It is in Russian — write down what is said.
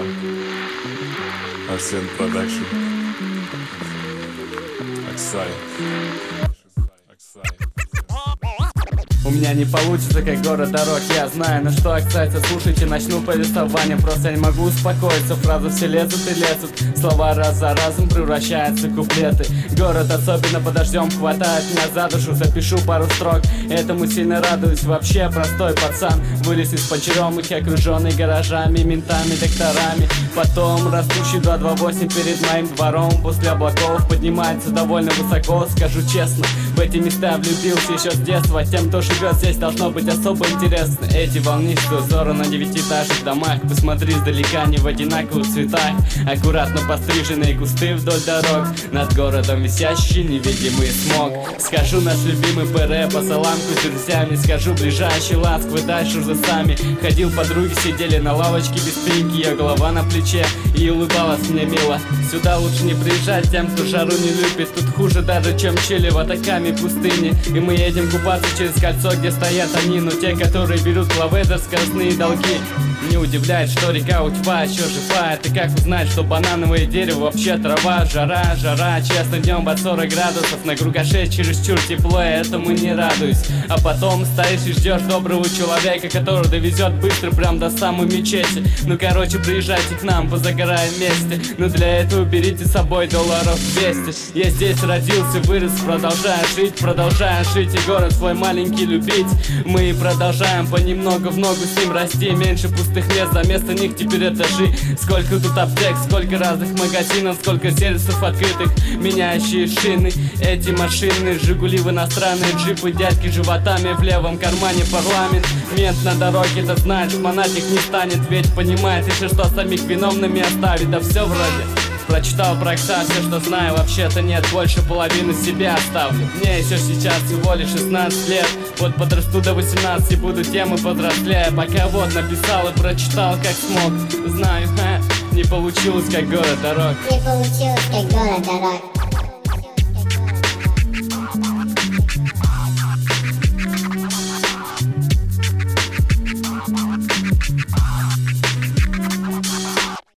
Арсен Продакшн. Аксай. У меня не получится, как город дорог, я знаю. Но что, кстати, слушайте, начну повествование. Просто не могу успокоиться, фразы все лезут и лезут. Слова раз за разом превращаются в куплеты. Город особенно под дождем хватает меня за душу. Запишу пару строк, этому сильно радуюсь. Вообще простой пацан, вылез из почеремых, окруженный гаражами, ментами, докторами. Потом растущий 228 перед моим двором. После облаков поднимается довольно высоко. Скажу честно, в эти места влюбился еще с детства. Тем, кто живет здесь, должно быть особо интересно. Эти волнистые узоры на 9-этажных домах. Посмотри издалека, не в одинаковых цветах. Аккуратно постриженные кусты вдоль дорог. Над городом висящий невидимый смог. Схожу наш любимый ПР по саламку с друзьями. Схожу ближайший ласковый, дальше уже сами. Ходил, подруги сидели на лавочке без спинки. Ее голова на плече и улыбалась мне мило. Сюда лучше не приезжать тем, кто жару не любит. Тут хуже даже, чем Чили в атаками пустыни. И мы едем купаться через кольцо, где стоят они, но те, которые берут лаведер, скоростные долги. Не удивляет, что река Утьпа еще жива. Это как узнать, что банановое дерево вообще трава. Жара, честно, днем под 40 градусов. На кругаше чересчур тепло, и этому не радуюсь. А потом стоишь и ждешь доброго человека, который довезет быстро прям до самой мечети. Ну короче, приезжайте к нам, позагораем вместе. Но для этого берите с собой долларов 200. Я здесь родился, вырос, продолжаю жить и город свой маленький любить. Мы продолжаем понемногу в ногу с ним расти. Меньше пустых мест, за место них теперь этажи. Сколько тут аптек, сколько разных магазинов, сколько сервисов открытых, меняющие шины. Эти машины, Жигули в иностранные джипы, дядьки животами, в левом кармане парламент. Мент на дороге, это знает, шмонать их не станет, ведь понимает еще, что самих виновными оставит. Да все вроде. Прочитал про икса, все, что знаю, вообще-то нет, больше половины себя оставлю. Мне еще сейчас всего лишь 16 лет. Вот подрасту до 18 и буду темы повзрослее. Пока вот написал и прочитал как смог. Знаю, не получилось как город дорог. Не получилось как город дорог.